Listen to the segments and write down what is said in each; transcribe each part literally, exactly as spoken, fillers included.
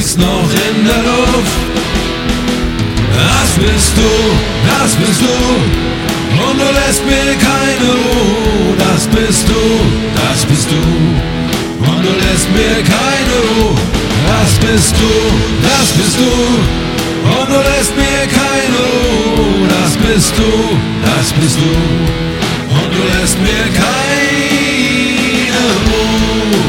liegst noch in der Luft. Das bist du, das bist du, und du lässt mir keine Ruhe. Das bist du, das bist du, und du lässt mir keine Ruhe. Das bist du, das bist du, und du lässt mir keine Ruhe. Das bist du, das bist du, und du lässt mir keine Ruhe.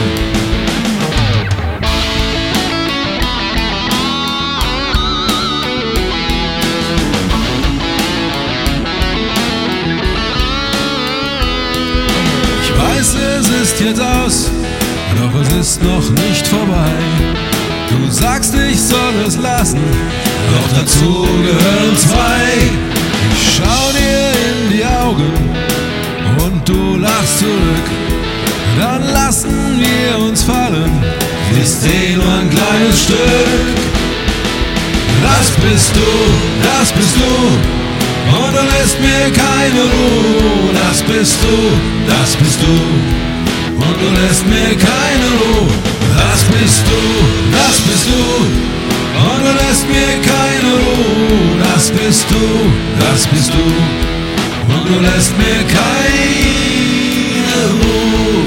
Ich weiß, es ist jetzt aus, doch es ist noch nicht vorbei. Du sagst, ich soll es lassen, doch dazu gehören zwei. Ich schau dir in die Augen und du lachst zurück. Dann lassen wir uns fallen, ist eh nur ein kleines Stück. Das bist du, das bist du, und du lässt mir keine Ruhe. Das bist du, das bist du, und du lässt mir keine Ruhe. Das bist du, das bist du, und du lässt mir keine Ruhe. Das bist du, das bist du, und du lässt mir keine Ruhe.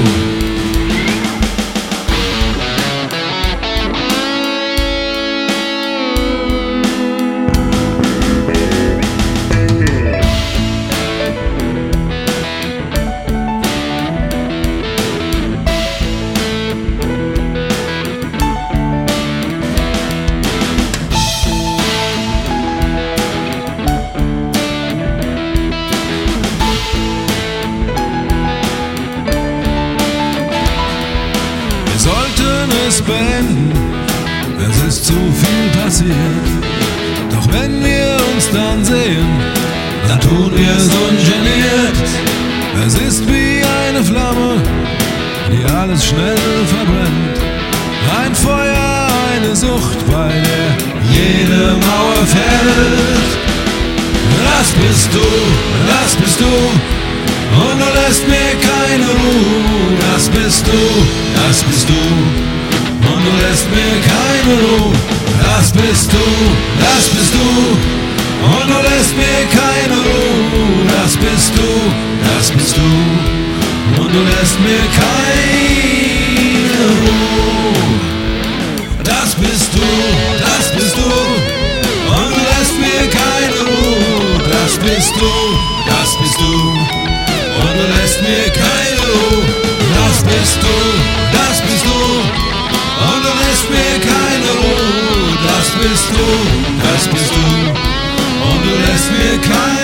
Beenden. Es ist zu viel passiert, doch wenn wir uns dann sehen, dann tun wir es ungeniert. Es ist wie eine Flamme, die alles schnell verbrennt. Ein Feuer, eine Sucht, bei der jede Mauer fällt. Das bist du, das bist du, und du lässt mir keine Ruhe. Das bist du, das bist du, und du lässt mir keine Ruhe. Das bist du, das bist du, und du lässt mir keine Ruhe. Das bist du, das bist du, und du lässt mir keine Ruhe. Das bist du, das bist du, und du lässt mir keine Ruhe. Das bist du, das bist du, und du lässt mir keine Ruhe. Das bist du, das bist du, und du lässt mir keine Ruhe. Das bist du, das bist du, und du lässt mir keine Ruhe.